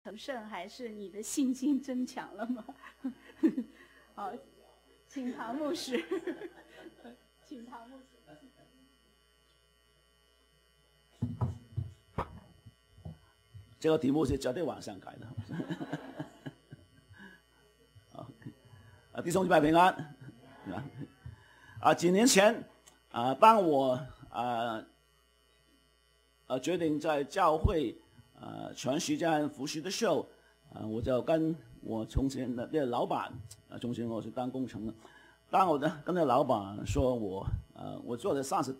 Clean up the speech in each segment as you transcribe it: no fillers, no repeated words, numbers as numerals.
成圣，还是你的信心增强了吗？好，请唐牧师，请唐牧师。 这个题目是昨天晚上改的。弟兄姊妹平安。几年前当我决定在教会全时间服侍的时候，我就跟我从前的这老板，从前我是当工程的，当我跟那老板说我做了36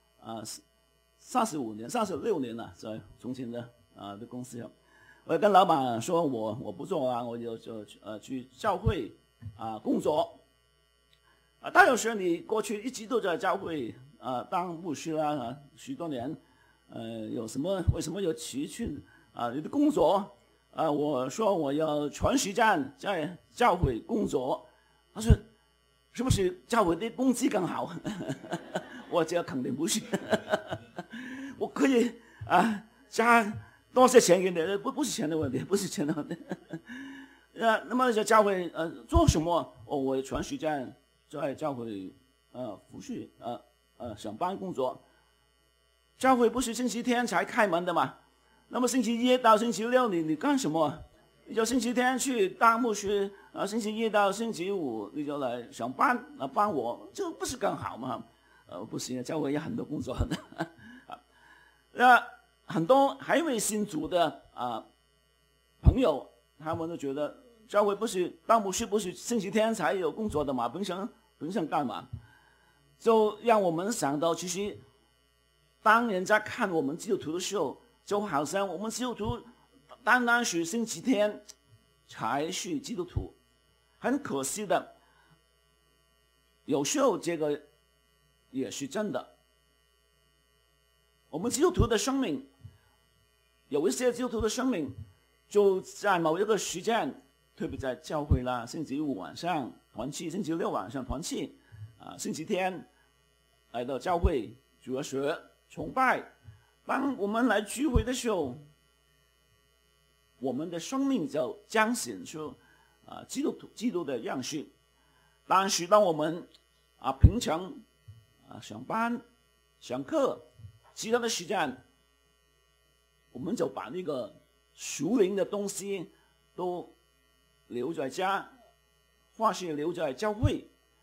年、36年了，在从前的公司，我跟老板说我不做了，我就去教会工作。但有时你过去一直都在教会当牧师啦许多年，为什么有辞去你的工作？我说我要全时间在教会工作。他说是不是教会的工资更好？我这肯定不是。我可以加多些钱给你，不是钱的问题，不是钱的问题。那么在教会做什么？我全时间在教会服侍上班工作。教会不是星期天才开门的嘛？那么星期一到星期六你干什么？你就星期天去当牧师，星期一到星期五你就来上班帮我，这不是更好吗？不行，教会有很多工作的。很多还没信主的朋友，他们都觉得教会不是当牧师不是星期天才有工作的嘛？平常干嘛？就让我们想到，其实当人家看我们基督徒的时候，就好像我们基督徒单单是星期天才是基督徒。很可惜的，有时候这个也是真的。我们基督徒的生命，有一些基督徒的生命就在某一个时间，特别在教会啦，星期五晚上团契，星期六晚上团契，星期天来到教会主要学崇拜。当我们来聚会的时候，我们的生命就彰显出基督的样式。但是当我们平常上班上课其他的时间，我们就把那个属灵的东西都留在家，或是留在教会，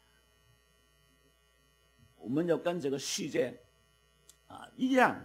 我们就跟这个世界一样。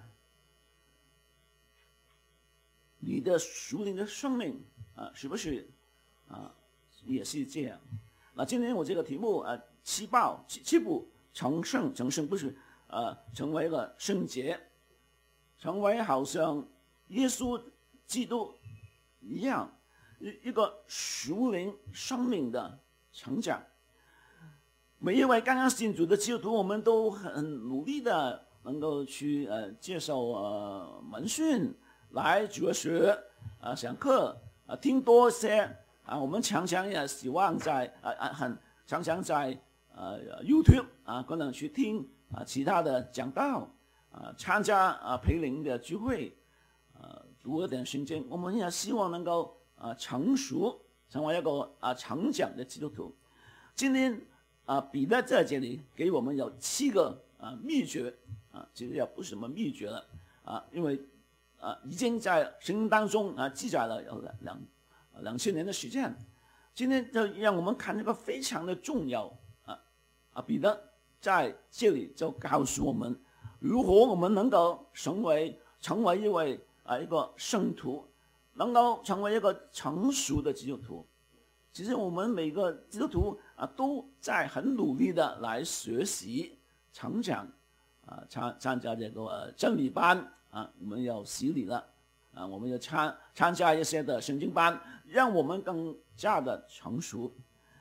你的属灵的生命是不是也是这样？今天我这个题目七步成圣不是成为一个圣洁，成为好像耶稣基督一样一个属灵生命的成长。每一位刚刚信主的基督徒，我们都很努力的能够去接受门训，来主学上课听多些我们常常也希望常常在YouTube 可能去听其他的讲道参加培灵的聚会读一点圣经。我们也希望能够成熟，成为一个成长的基督徒。今天彼得在这里给我们有7个秘诀其实也不是什么秘诀了因为已经在圣经当中记载了有2000年的时间。今天就让我们看这个非常的重要彼得在这里就告诉我们，如何我们能够成为一个圣徒，能够成为一个成熟的基督徒。其实我们每个基督徒都在很努力的来学习成长参加这个真理班我们要洗礼了我们要参加一些的圣经班，让我们更加的成熟。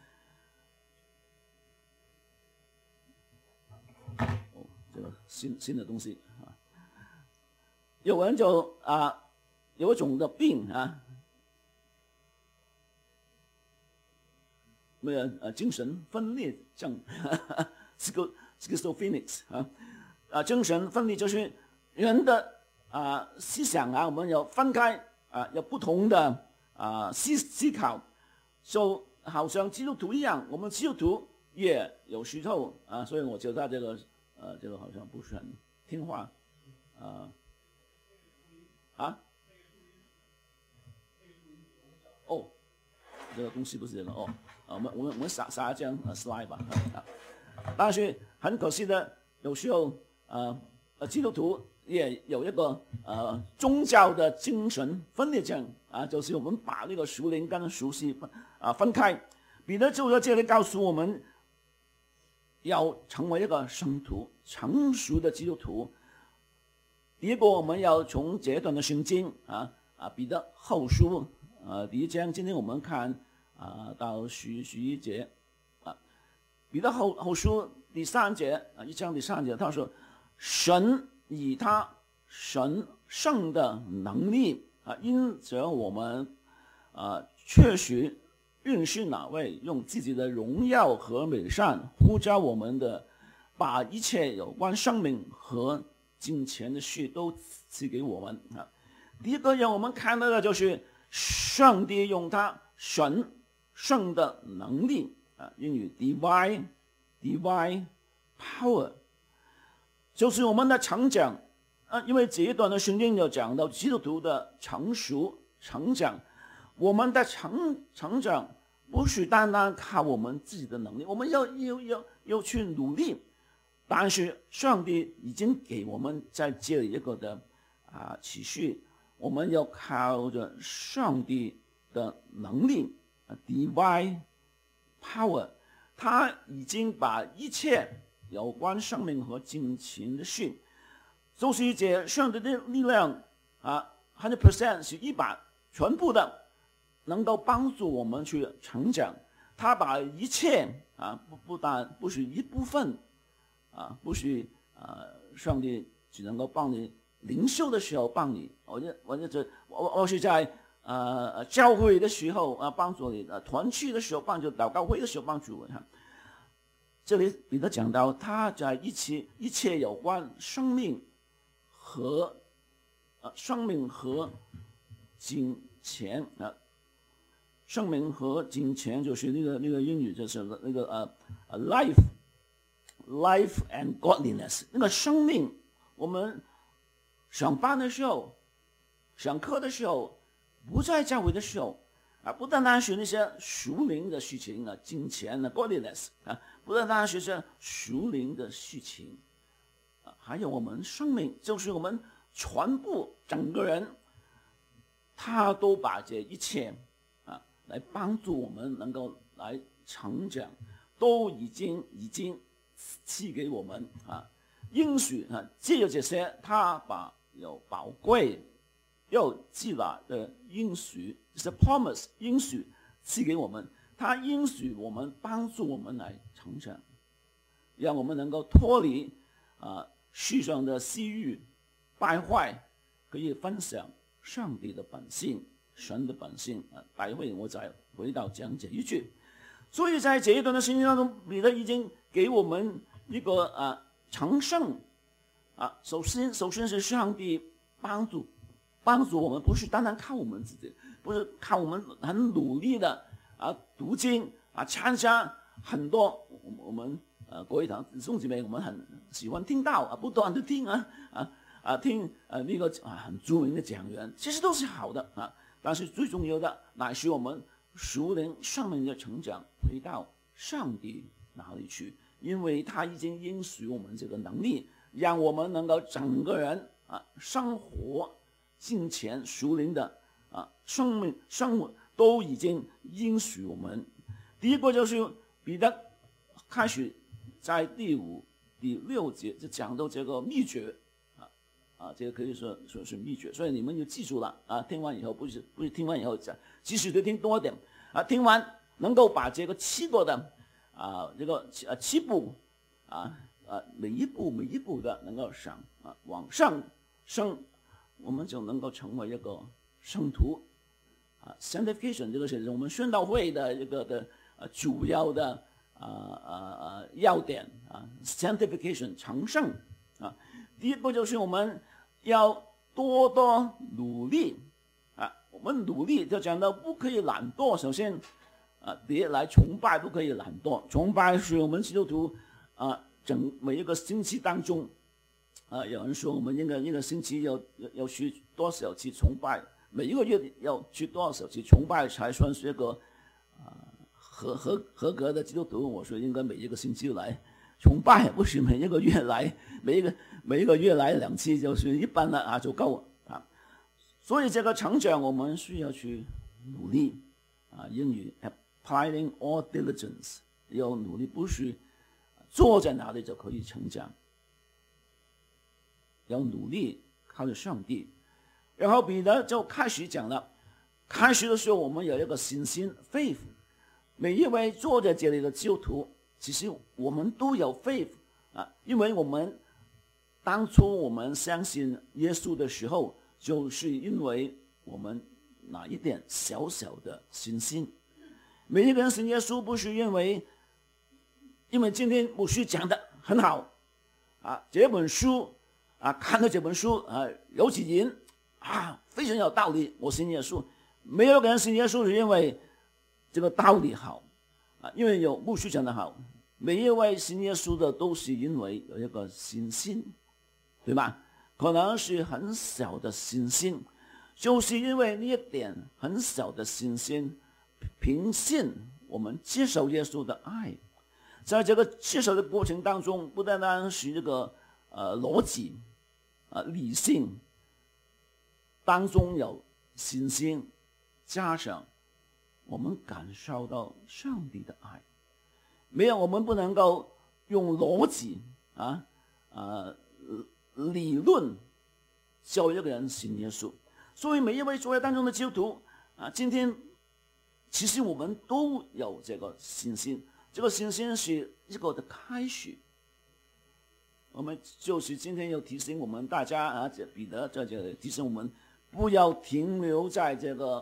这个新的东西有人就有一种的病精神分裂症schizophrenics 精神分裂就是人的思想我们要分开有不同的思考，就好像基督徒一样，我们基督徒也有时候所以我觉得这个好像不是很听话哦，这个东西不是这个我们撒一张slide 吧但是很可惜的，有时候基督徒也有一个宗教的精神分裂症就是我们把那个属灵跟属世分开。彼得就在这里告诉我们，要成为一个圣徒，成熟的基督徒。第一个，我们要从这段的圣经彼得后书第1章，今天我们看到11节彼得后书第3节1章第3节，他说：“神以他神圣的能力因着我们确实允许哪位用自己的荣耀和美善呼召我们的，把一切有关生命和金钱的事都赐给我们第一个让我们看到的就是上帝用他神圣的能力英语 divine power， 就是我们的成长因为这一段的圣经有讲到基督徒的成熟成长，我们的成长不是单单靠我们自己的能力，我们要去努力，但是上帝已经给我们在这里一个的启示，我们要靠着上帝的能力divine power， 他已经把一切有关生命和金钱的事，就是这上帝的力量100% 是100%全部的能够帮助我们去成长。他把一切不但不是一部分不是上帝只能够帮你灵修的时候帮你，我是在教会的时候帮助你，团契的时候帮助，祷告会的时候帮助我。这里彼得讲到他在一切有关生命和金钱生命和金钱就是那个英语就是那个life and godliness， 那个生命，我们上班的时候上课的时候不在教会的时候不单单是那些属灵的事情金钱godliness不单单是这属灵的事情还有我们生命，就是我们全部整个人，他都把这一切来帮助我们能够来成长，都已经赐给我们应许借着这些，他把有宝贵又极大的应许，是 promise 应许赐给我们，他应许我们帮助我们来成长，让我们能够脱离世上的私欲败坏，可以分享上帝的本性，神的本性待会我再回到讲这一句。所以在这一段的圣经当中，彼得已经给我们一个成圣首先是上帝帮助我们，不是单单靠我们自己，不是靠我们很努力的读经参加很多我们各位弟兄姊妹，我们很喜欢听到不断的听听那个很著名的讲员，其实都是好的但是最重要的乃是我们属灵生命的成长回到上帝那里去，因为他已经应许我们这个能力，让我们能够整个人生活金钱属灵的生活都已经应许我们。第一个就是彼得开始在第5、第6节就讲到这个秘诀这个可以说是秘诀，所以你们就记住了听完以后不是听完以后即使得听多一点听完能够把这个7个的这个7步每一步的能够往上升，我们就能够成为一个圣徒sanctification 这个是我们宣道会的一个的主要的要点sanctification 成圣第一个就是我们要多多努力我们努力就讲到不可以懒惰。首先第一来崇拜不可以懒惰，崇拜是我们基督徒每一个星期当中有人说我们一个星期要去多少次崇拜，每一个月要去多少次崇拜才算是一个合格的基督徒。我说应该每一个星期来崇拜，不是每一个月来，每一个月来2次就是一般了就够了所以这个成长我们需要去努力英语 applying all diligence， 要努力，不是坐在哪里就可以成长，要努力靠着上帝。然后彼得就开始讲了，开始的时候我们有一个信心 faith， 每一位坐在这里的基督徒其实我们都有 faith 因为我们当初我们相信耶稣的时候，就是因为我们那一点小小的信心。每一个人信耶稣不是因为今天牧师讲的很好这本书看到这本书有几人非常有道理，我信耶稣。没有一个人信耶稣是因为这个道理好因为有牧师讲的好。每一位信耶稣的都是因为有一个信心，对吧？可能是很小的信心，就是因为那一点很小的信心，凭信我们接受耶稣的爱。在这个接受的过程当中，不单单是这个逻辑理性当中有信心，加上我们感受到上帝的爱。没有，我们不能够用逻辑理论教一个人信耶稣。所以每一位作为当中的基督徒今天其实我们都有这个信心，这个信心是一个的开始。我们就是今天要提醒我们大家彼得在这里提醒我们不要停留在这个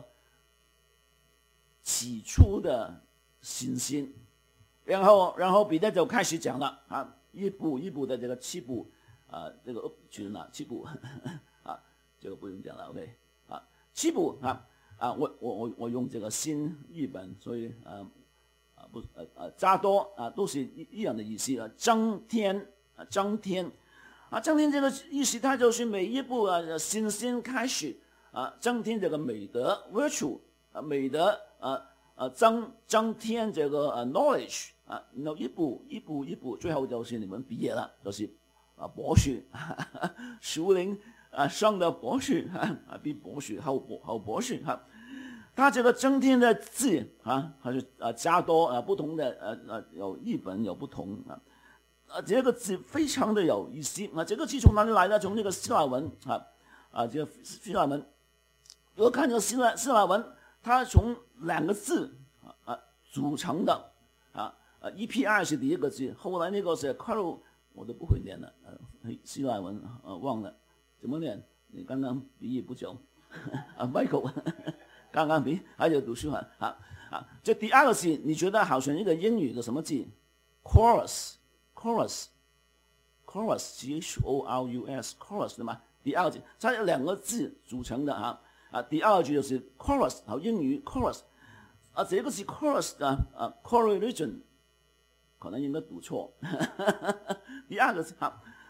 起初的信心。然后彼得就开始讲了一步一步的这个七步这个去哪七步这个不用讲了 OK 七步我用这个新译本，所以加多都是一样的意思增添增添这个意思，它就是每一步信心开始增添这个美德 virtue 美德增添这个knowledge然后一步一步一步，最后就是你们毕业了，就是博士属灵上的博士比博士好博士他这个增添的字还是加多不同的有译本有不同这个字非常的有意思这个字从哪里来的？从这个希腊文这个希腊文，如果看这个希腊文，它从2个字组成的EPI 是第一个字，后来那个是 Carol 我都不会念了希腊文忘了怎么念。你刚刚毕业不久Michael 刚刚还有读书这第2个字你觉得好像一个英语的什么字 chorus CHORUS chorus 对吗？第2个字它有2个字组成的第2个字就是 chorus 英语 chorus这个是 chorus 的correlation 可能应该读错第2个字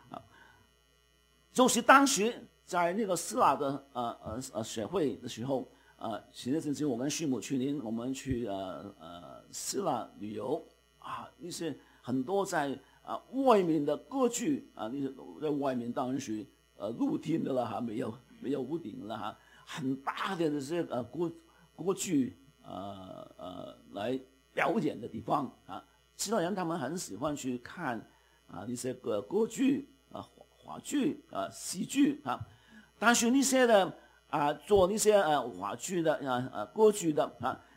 就是当时在那个希腊的社会的时候前阵子我跟师母去年我们去希腊旅游那些很多在外面的歌剧那些在外面当然是露天的了没有屋顶了很大的这些歌剧来表演的地方希腊人他们很喜欢去看那些歌剧话剧戏剧但是那些的做那些话剧的歌剧的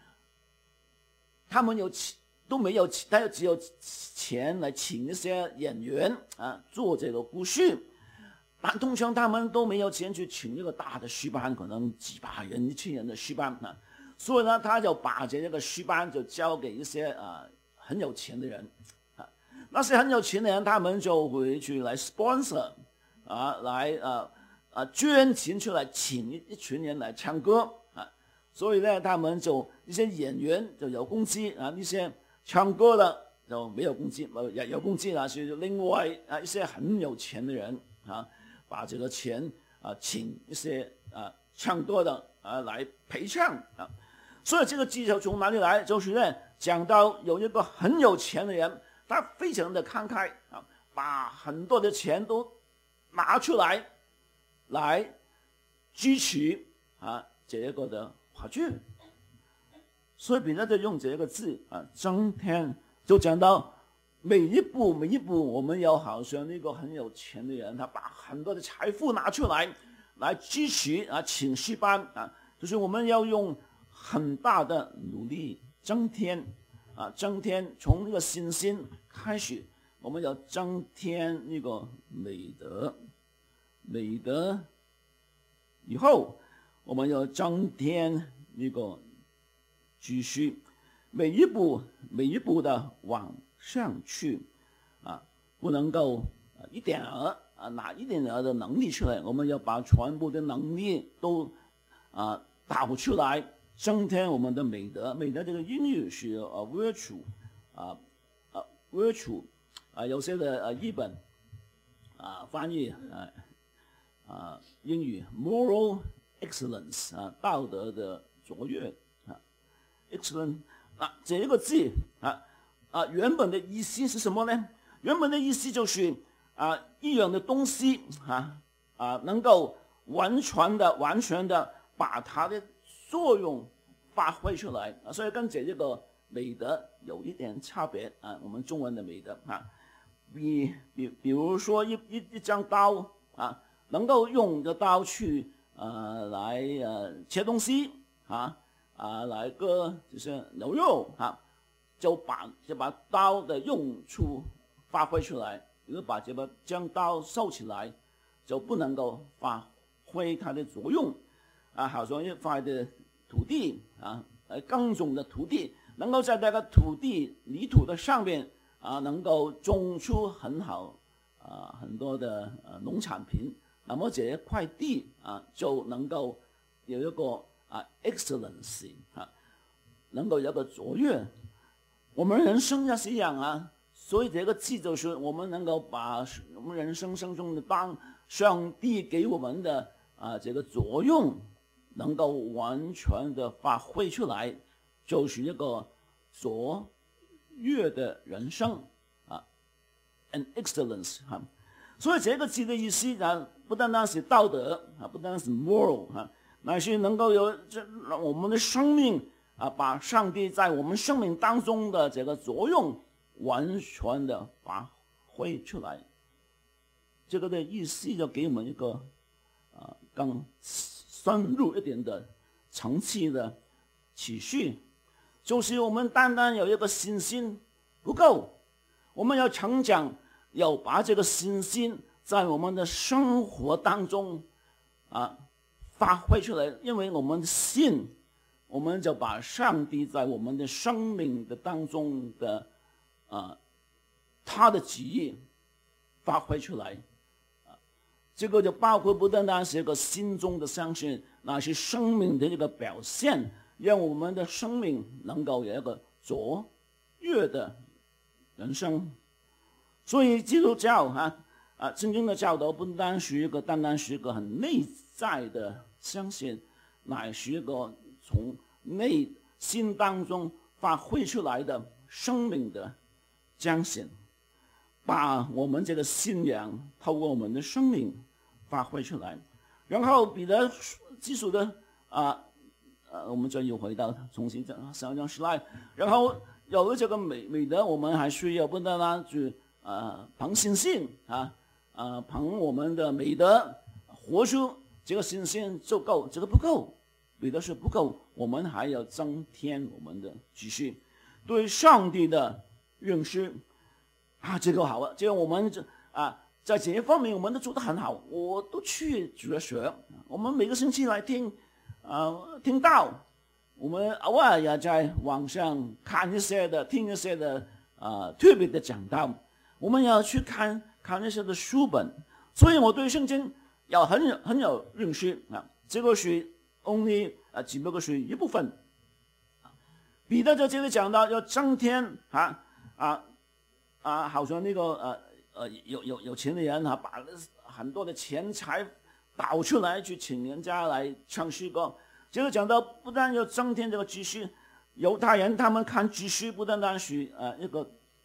他们都没有他只有钱来请一些演员做这个故事，但通常他们都没有钱去请一个大的诗班，可能几百人1000人的诗班所以呢他就把这个诗班就交给一些很有钱的人那些很有钱的人他们就会去来 sponsor来捐钱出来请一群人来唱歌所以呢，他们就一些演员就有工资啊，一些唱歌的就没有工资，有工资啊，是另外啊一些很有钱的人啊，把这个钱啊请一些啊唱歌的啊来陪唱啊。所以这个技巧从哪里来？就是呢，讲到有一个很有钱的人，他非常的慷慨啊，把很多的钱都拿出来支持啊这个的话剧。所以彼得就用这个字啊，增添，就讲到每一步我们要好像那个很有钱的人，他把很多的财富拿出来支持啊请诗班啊，就是我们要用很大的努力增添从那个信心开始，我们要增添那个美德以后，我们要增添那个继续每一步的往上去啊，不能够一点儿拿一点儿的能力出来，我们要把全部的能力都导出来，增添我们的美德。美德这个英语是virtue virtue 有些的译本翻译英语 moral excellence 道德的卓越excellent 这个字原本的意思是什么呢？原本的意思就是一样的东西能够完全的把它的作用发挥出来所以跟这个美德有一点差别我们中文的美德比如说一张刀能够用的刀去来切东西来割就是牛肉就把刀的用处发挥出来。如果把将刀收起来，就不能够发挥它的作用好像一块的土地耕种的土地，能够在那个泥土的上面能够种出很多的农产品，那么这一块地就能够有一个excellency 能够有一个卓越。我们人生也是一样所以这个字就是我们能够把我们人生中的当上帝给我们的这个作用能够完全的发挥出来，就是一个卓越的人生an excellence 所以这个字的意思不单单是道德不单单是 moral 乃是能够有我们的生命把上帝在我们生命当中的这个作用完全的发挥出来。这个的意思就给我们一个更深入一点的层次的启示，就是我们单单有一个信心不够，我们要成长，要把这个信心在我们的生活当中发挥出来。因为我们信，我们就把上帝在我们的生命的当中的他的旨意发挥出来这个就包括不单单是一个心中的相信，那是生命的一个表现，让我们的生命能够有一个卓越的人生。所以基督教真正的教导不单单是一个很内在的相信，乃是一个从内心当中发挥出来的生命的彰显，把我们这个信仰透过我们的生命发挥出来。然后彼得基础的我们就又回到重新上一张slide，然后有了这个美德，我们还需要不单单去凭信心凭我们的美德活出这个信心就够，这个不够，彼得是不够，我们还要增添我们的知识，对上帝的认识这个好这个我们在这一方面我们都做得很好，我都去主日学，我们每个星期来听到，我们偶尔也在网上看一些的听一些的特别的讲道，我们要去看一些的书本，所以我对圣经要很有认识这个是 only 只不过是一部分。彼得在这里讲到要增添好像那个有钱的人把很多的钱财倒出来去请人家来唱诗歌。这里讲到不但要增添这个知识，犹太人他们看知识不单单是一个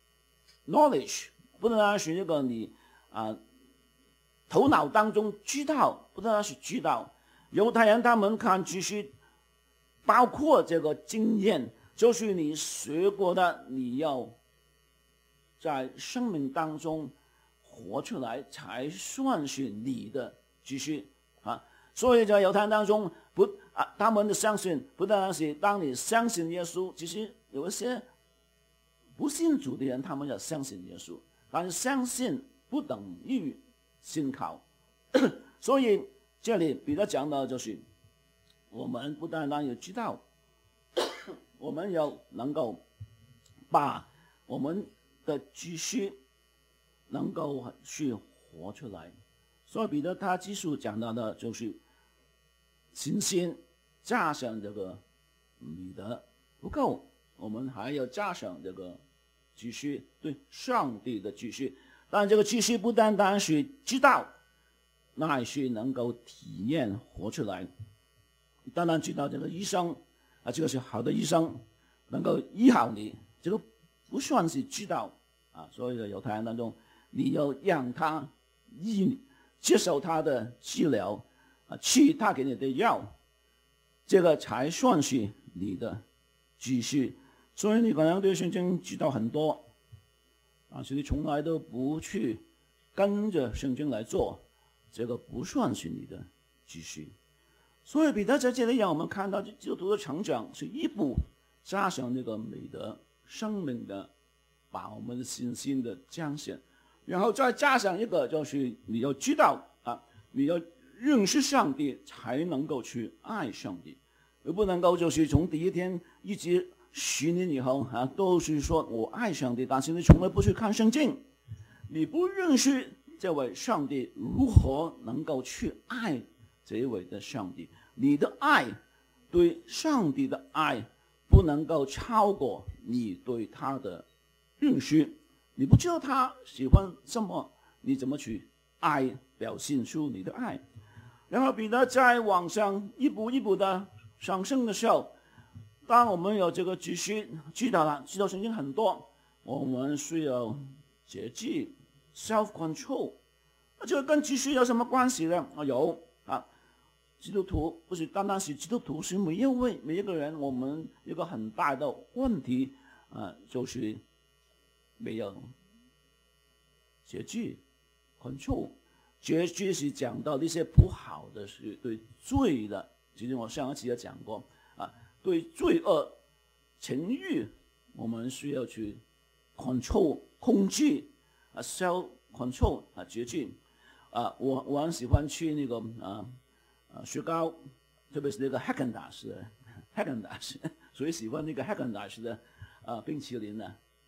knowledge， 不单单是一个你头脑当中知道，不单单是知道。犹太人他们看知识包括这个经验，就是你学过的，你要在生命当中活出来才算是你的知识所以在犹太人当中他们的相信不单单是当你相信耶稣，其实有一些不信主的人他们要相信耶稣，但是相信不等于信靠所以这里彼得讲的就是我们不单单要知道我们要能够把我们的知识能够去活出来。所以彼得他继续讲到的就是信心加上这个美德不够，我们还要加上这个知识，对上帝的知识。但这个知识不单单是知道，那还是能够体验活出来。当然知道这个医生这个是好的医生能够医好你，这个不算是知道所以犹太人当中你要让他接受他的治疗吃他给你的药，这个才算是你的知识。所以你可能对圣经知道很多，但是你从来都不去跟着圣经来做，这个不算是你的知识。所以彼得在这里让我们看到基督徒的成长是一步加上那个美德生命的把我们的信心的彰显，然后再加上一个就是你要知道你要认识上帝才能够去爱上帝，而不能够就是从第一天一直10年以后都是说我爱上帝，但是你从来不去看圣经，你不认识这位上帝如何能够去爱这一位的上帝，你的爱对上帝的爱不能够超过你对他的认识。你不知道他喜欢什么，你怎么去爱，表现出你的爱。然后彼得在往上一步一步的上升的时候，当我们有这个知识知道了，知道圣经很多，我们需要节制 self control。这个跟知识有什么关系呢？有基督徒不是单单是基督徒，是每一个人，我们一个很大的问题就是没有节制 control。节制是讲到那些不好的事，对罪的，其实我上一次也讲过对罪恶情欲我们需要去 control 控制self control 节制我很喜欢吃那个雪糕，特别是那个 Häagen-Dazs 所以喜欢那个 Häagen-Dazs 的冰淇淋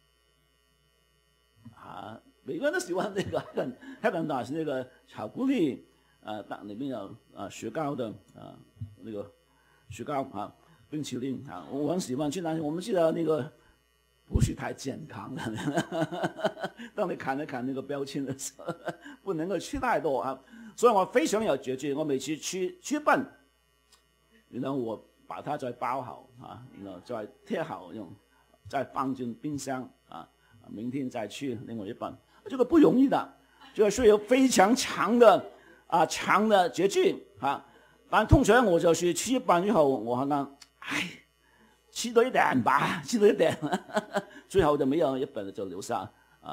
每个人都喜欢那个 Häagen-Dazs 那个巧克力里面有雪糕的那个雪糕冰淇淋我很喜欢吃，但是我们知道那个不是太健康的当你看一看那个标签的时候不能够吃太多所以我非常有节制。我每次吃饭然后我把它再包好然后再贴好用，再放进冰箱明天再吃另外一半。这个不容易的，这个需要非常长的节制但通常我就是吃一半之后，我好像吃多一点吧，吃多一点最后就没有一半就留下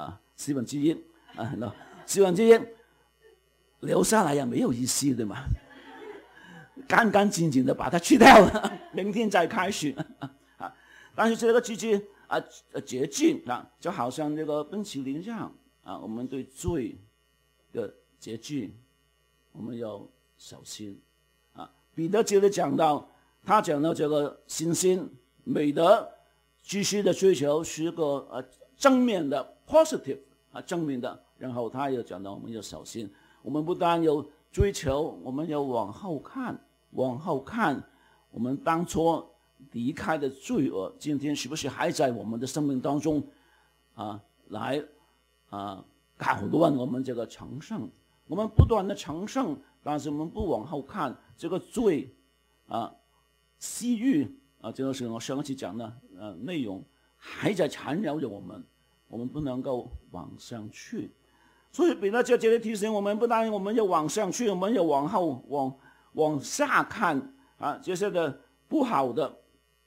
1/41/4留下来也没有意思，对吗？干干净净的把它吃掉明天再开始但是这个节制就好像这个冰淇淋一样我们对罪的节制我们要小心彼得这里讲到，他讲到这个信心美德知识的追求是个正面的 positive 正面的，然后他又讲到我们要小心，我们不但要追求，我们要往后看往后看，我们当初离开的罪恶，今天是不是还在我们的生命当中来搞乱我们这个成圣？我们不断的成圣，但是我们不往后看，这个罪私欲这个是我上一次讲的内容，还在缠绕着我们，我们不能够往上去。所以彼得在这里提醒我们，不但我们要往上去，我们要往后往下看这些的不好的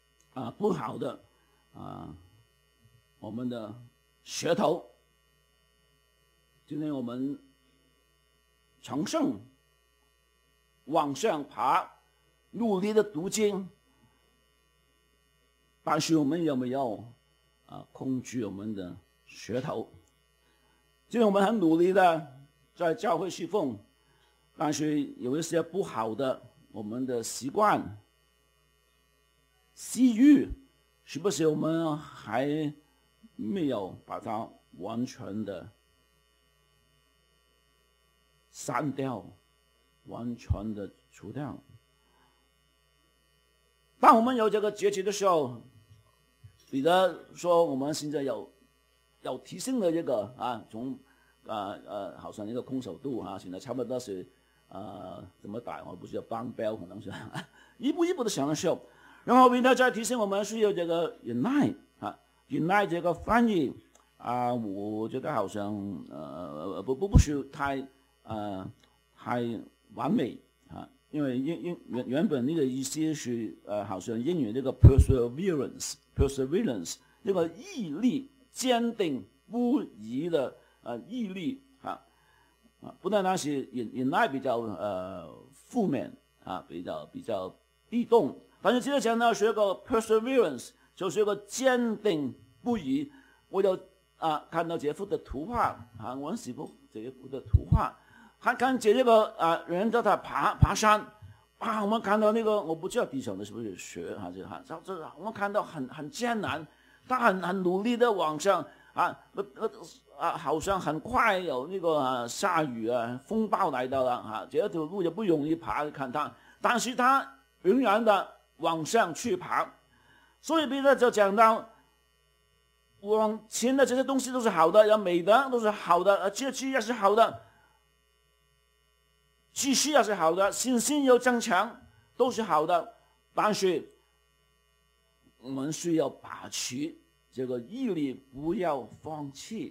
我们的舌头。今天我们成圣往上爬，努力的读经，但是我们有没有控制我们的舌头？今天我们很努力的在教会侍奉，但是有一些不好的我们的习惯、私欲，是不是我们还没有把它完全的删掉，完全的除掉？当我们有这个节制的时候，彼得说我们现在有提升的这个从好像一个空手道现在差不多是怎么打我不知道，邦标可能是一步一步的想的时候，然后彼得再提醒我们需要这个忍耐忍耐这个翻译我觉得好像不是太完美因为原本那个意思是好像英语那个 perseverance 那个毅力，坚定不移的毅力不单单是忍耐比较负面比较被动，但是这个讲到是一个 perseverance， 就是一个坚定不移。我有看到这幅的图画我很喜欢这幅的图画，看这个人在他爬山我们看到那个我不知道地上的是不是雪我们看到很艰难，他很努力的往上好像很快有那个下雨风暴来到了这条路也不容易爬，看他，但是他仍然的往上去爬。所以彼得就讲到往前的这些东西都是好的，有美德都是好的，节制也是好的，知识也是好的，信心有增强都是好的，但是我们需要把持这个毅力，不要放弃。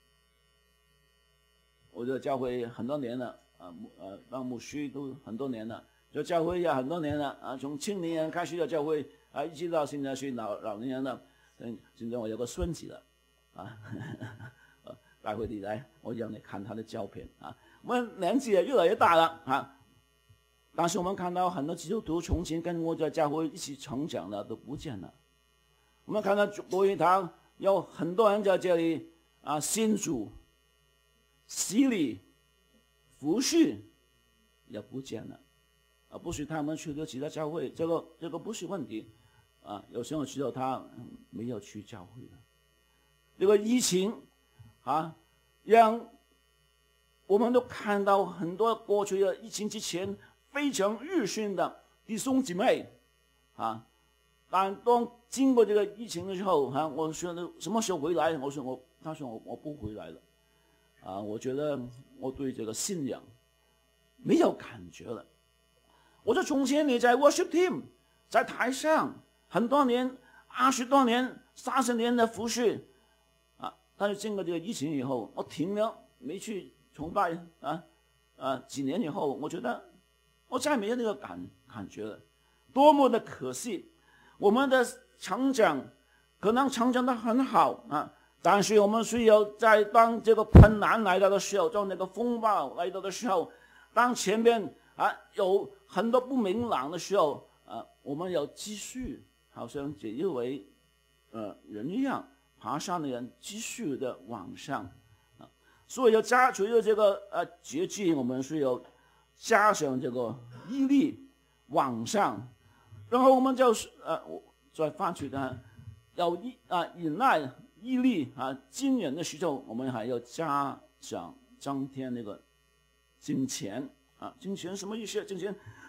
我在教会很多年了当牧师都很多年了，在教会也很多年了从青年人开始的教会一直到现在是老年人了。现在我有个孙子了待会你来我让你看他的照片我们年纪也越来越大了但是我们看到很多基督徒从前跟我在教会一起成长的都不见了。我们看到国语堂有很多人在这里信主洗礼服侍也不见了不是他们去了其他教会，这个不是问题有时候知道他没有去教会了。这个疫情让我们都看到很多过去的疫情之前非常热心的弟兄姊妹但当经过这个疫情的时候我说什么时候回来？他说我不回来了我觉得我对这个信仰没有感觉了。我说从前你在 worship team 在台上很多年20多年30年的服侍但是经过这个疫情以后我停了没去崇拜几年以后我觉得我再没有那个感觉了，多么的可惜。我们的成长可能成长得很好但是我们需要在当这个困难来到的时候，当那个风暴来到的时候，当前面有很多不明朗的时候我们要继续好像这一位人一样爬山的人继续的往上所以要除了这个节制，我们需要加上这个毅力往上，然后我们就是再翻去的要忍耐毅力经忍的时候，我们还要加上增添那个金钱金钱什么意思？金钱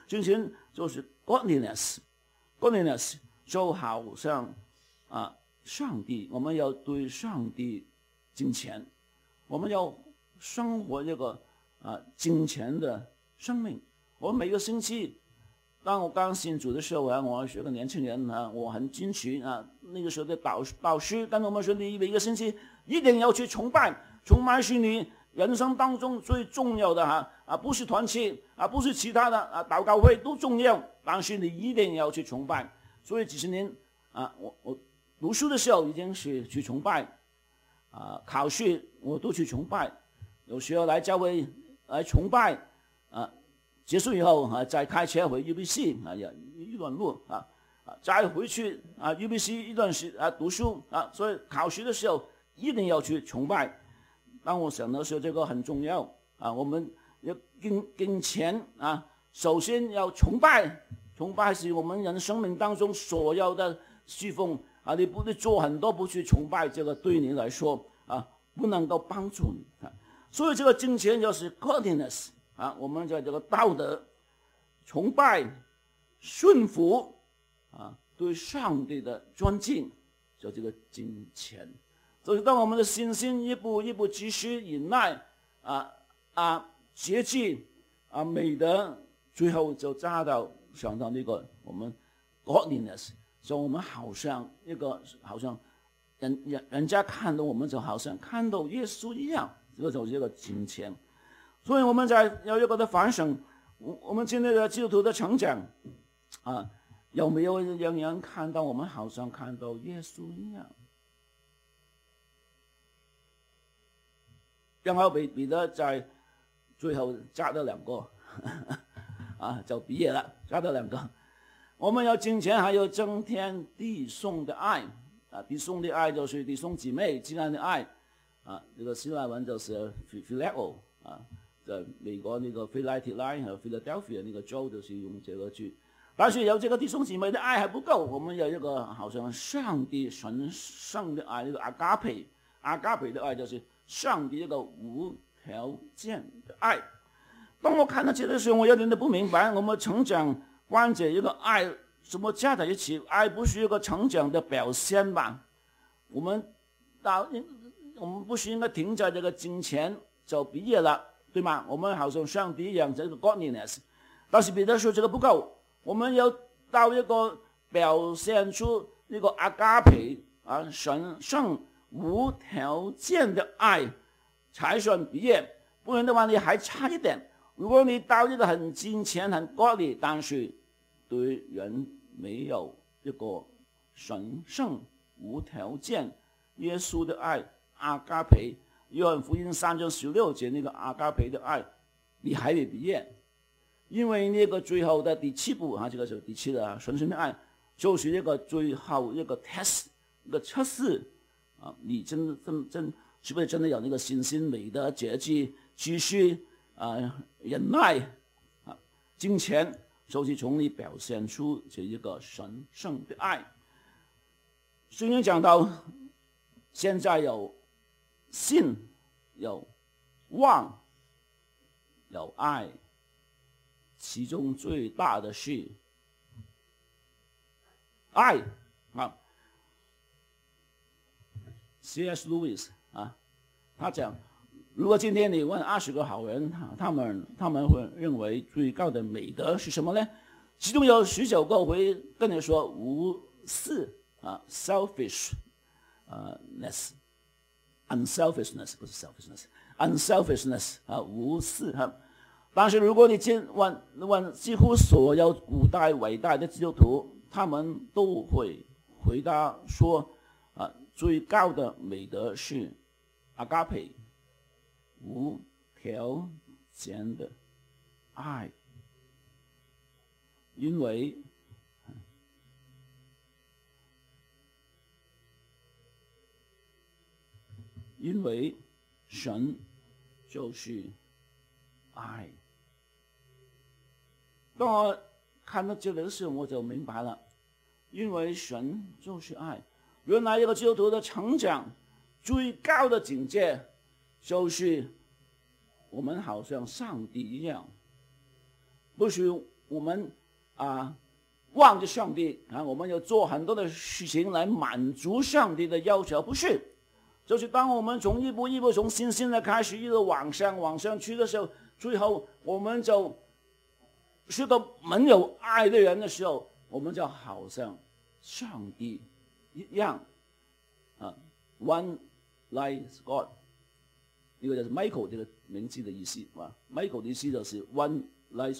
金钱就是 godliness 就好像上帝，我们要对上帝金钱，我们要生活这个金钱的生命。我每个星期，当我刚信主的时候我是个年轻人我很矜持那个时候的导师跟我们说，你每个星期一定要去崇拜是你人生当中最重要的不是团契不是其他的祷告会都重要，但是你一定要去崇拜。所以几十年我读书的时候已经是去崇拜考试我都去崇拜，有时候来教会来崇拜结束以后再开车回 UBC 一段路再回去UBC 一段时读书所以考试的时候一定要去崇拜。当我想的时候，这个很重要我们要跟钱首先要崇拜是我们人生命当中所有的侍奉你不做很多不去崇拜，这个对你来说不能够帮助你所以这个金钱就是 godliness我们在这个道德崇拜顺服对上帝的尊敬，就这个金钱。所以当我们的信心一步一步继续忍耐节制美德，最后就达到想到那个我们 godliness， 所以我们好像人家看到我们就好像看到耶稣一样，这个就是这个金钱。所以我们在有一个的反省，我们今天的基督徒的成长有没有让人看到我们好像看到耶稣一样？然后彼得在最后加了2个就毕业了，加了2个。我们要金钱，还有增添弟兄的爱弟兄的爱就是弟兄姊妹之间的爱这个希腊文就是 phileo在美国那个菲拉提拉和 Philadelphia 那个州就是用这个句。但是有这个弟兄姊妹的爱还不够，我们有一个好像上帝神圣的爱，那个阿加培的爱就是上帝一个无条件的爱。当我看到这个时候，我有点不明白，我们成长关键一个爱什么加在一起，爱不是一个成长的表现吧？我们不是应该停在这个金钱就毕业了，对吗？我们好像上帝一样这个 godliness， 但是彼得说这个不够，我们要到一个表现出那个阿加培神圣无条件的爱才算毕业，不然的话你还差一点。如果你到一个很金钱很 godly， 但是对人没有一个神圣无条件耶稣的爱阿加培，约翰福音3章16节那个阿加培的爱，你还没毕业。因为那个最后的第7步这个是第7的神圣的爱，就是一个最后一个 test， 一个测试你真是不是真的有那个信心、美德、节制、继续忍耐金钱，就是从你表现出这一个神圣的爱。虽然讲到现在有信、有望、有爱，其中最大的是爱C.S. Lewis 他讲，如果今天你问20个好人，他们会认为最高的美德是什么呢？其中有19个会跟你说无私selfishness unselfishness 不是 selfishness 无私但是如果你问几乎所有古代伟大的基督徒，他们都会回答说最高的美德是阿加培，无条件的爱。因为神就是爱。当我看到这里的时候，我就明白了，因为神就是爱。原来一个基督徒的成长最高的境界，就是我们好像上帝一样，不是我们望着上帝我们要做很多的事情来满足上帝的要求，不是，就是当我们一步一步从信心的开始一路往上去的时候，最后我们就是个没有爱的人的时候，我们就好像上帝一样One like God， 呢個就是 Michael 這個名字的意思Michael 的意思就是 One like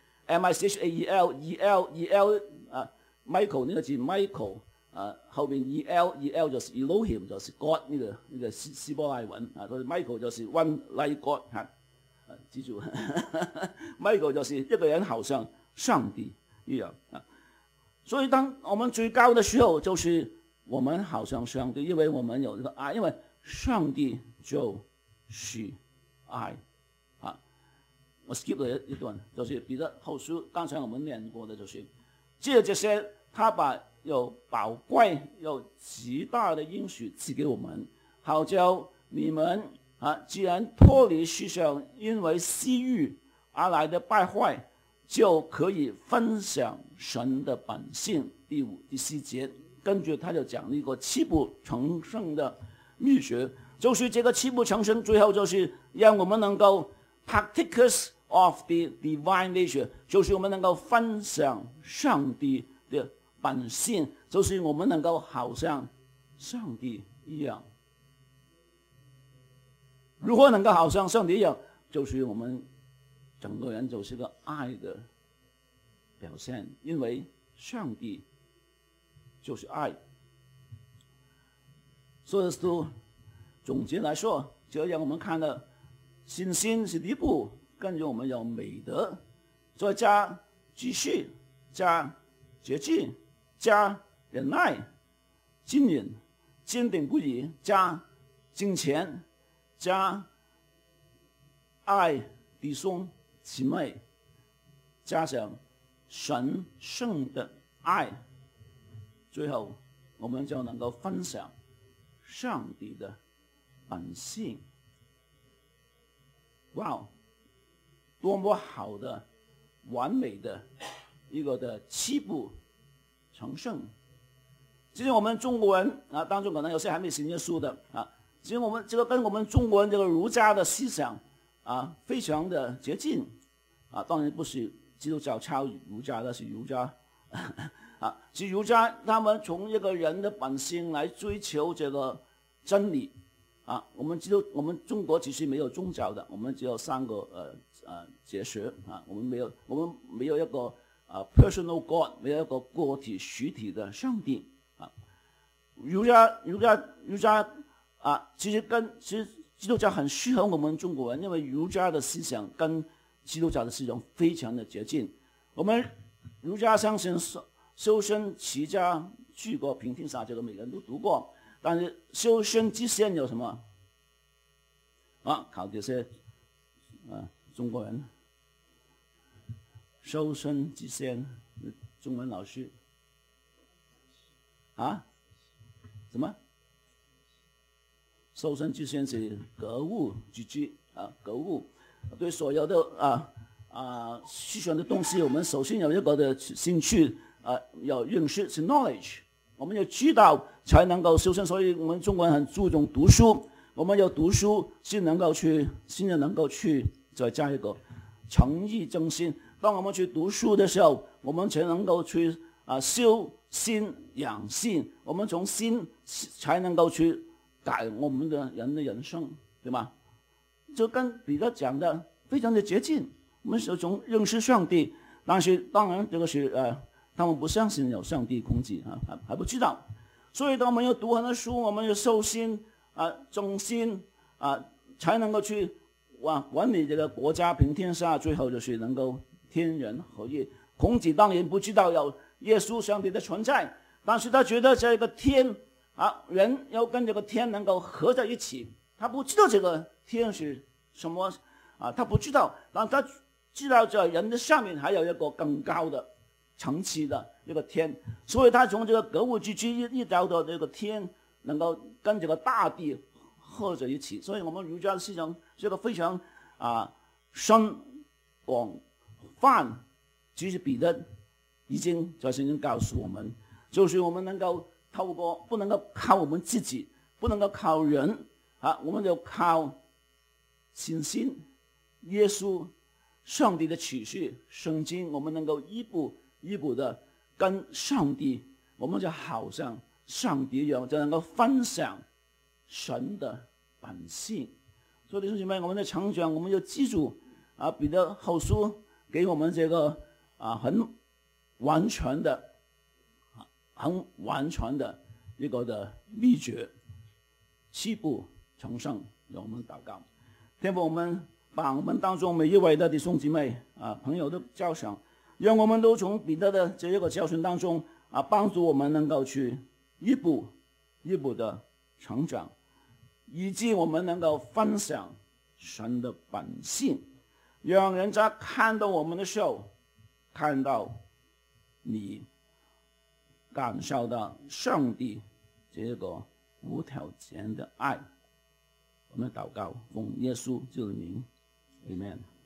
God。Michael 呢個字 Michael 後邊 El 就是 Elohim 就是 God 呢個希伯來文所以 Michael 就是 One like God 記住Michael 就是一個人好像上帝一樣所以當我們最高的時候就是我們好像上帝，因為我們有這個愛，因為上帝就是愛我 skip 了一段，就是彼得後書，剛才我們念過的，就是借這些他把有寶貴有極大的應許賜給我們，好叫你們既然脫離世上因為私欲而來的敗壞，就可以分享神的本性。第5、第4節。跟住他就講呢個七步成聖的秘訣，就是這個七步成聖，最後就是讓我們能夠 partakers of the divine nature， 就是我們能夠分享上帝的本性，就是我們能夠好像上帝一樣。如何能夠好像上帝一樣？就是我們整個人就是個愛的表現，因為上帝就是愛。所以都總結來說，就讓我們看到信心是第一步，跟住我們有美德，再加知識，加節制，加忍耐，堅忍，堅定不移，加敬虔，加愛弟兄姊妹，加上神聖的愛，最後我們就能夠分享上帝的本性。哇，多麼好的完美的一個的七步成聖。其實我們中國人當中可能有些還沒信耶穌的其實我們這個跟我們中國人這個儒家的思想非常的接近當然不是基督教抄儒家的，是儒家是儒家他們從一個人的本性來追求這個真理我們中國其實沒有宗教的，我們只有三個哲學我們沒有一個personal God， 沒有一個個體實體的上帝儒家其實基督教很適合我們中國人，因為儒家的思想跟基督教的思想非常的接近。我們儒家相信修身齊家治國平天下，這個每個人都讀過，但是修身之先有什麼考這些中國人修身之先，中文老師什麼？修身之先是格物致知格物對所有的思想的東西，我們首先有一個的興趣要認識是 knowledge， 我們要知道才能夠修身，所以我們中國人很注重讀書，我們要讀書先能夠去再加一個誠意正心。當我們去讀書的時候，我們才能夠去修心養性，我們從心才能夠去改我們的人生，對嗎？就跟彼得講的非常的接近，我們是從認識上帝，但是當然這個是他們不相信有上帝空氣還不知道，所以當我們要讀很多書，我們要修心正心才能夠去管理這個國家平天下，最後就是能夠天人合一。孔子當然不知道有耶穌上帝的存在，但是他覺得這個天人要跟這個天能夠合在一起，他不知道這個天是什麼他不知道，但他知道在人的上面還有一個更高的層次的一個天，所以他從這個格物致知一到到這個天能夠跟這個大地合在一起，所以我們儒家的思想是一個非常深廣泛其实彼得已经在圣经告诉我们，就是我们能够透过，不能够靠我们自己，不能够靠人我们就靠信心耶稣上帝的启示圣经，我们能够一步一步的跟上帝，我们就好像上帝一样，就能够分享神的本性。所以弟兄姐妹，我们的成长，我们要记住彼得后书给我们这个很完全的一个的秘诀，7步成圣。让我们祷告。天父，我们把我们当中每一位的弟兄姐妹朋友都叫上，让我们都从彼得的这一个教训当中帮助我们能够去一步一步的成长，以及我们能够分享神的本性，让人家看到我们的时候，看到你，感受到上帝这个无条件的爱。我们祷告，奉耶稣基督的名 ，Amen。